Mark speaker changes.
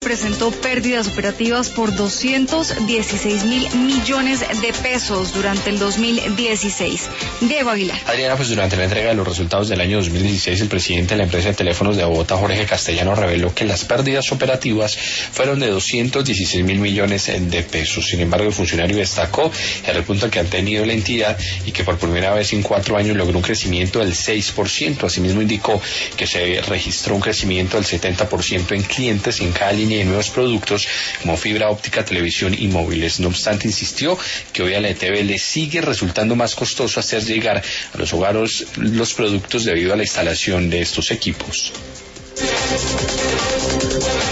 Speaker 1: presentó pérdidas operativas por 216.000 millones de pesos durante el 2016. Diego Aguilar.
Speaker 2: Adriana, pues durante la entrega de los resultados del año 2016, el presidente de la empresa de teléfonos de Bogotá, Jorge Castellano, reveló que las pérdidas operativas fueron de 216.000 millones de pesos. Sin embargo, el funcionario destacó el repunte que ha tenido la entidad y que por primera vez en 4 años logró un crecimiento del 6%. Asimismo, indicó que se registró un crecimiento del 70% en clientes en cada línea de nuevos productos como fibra óptica, televisión y móviles. No obstante, insistió que hoy a la ETB le sigue resultando más costoso hacer llegar a los hogares los productos debido a la instalación de estos equipos.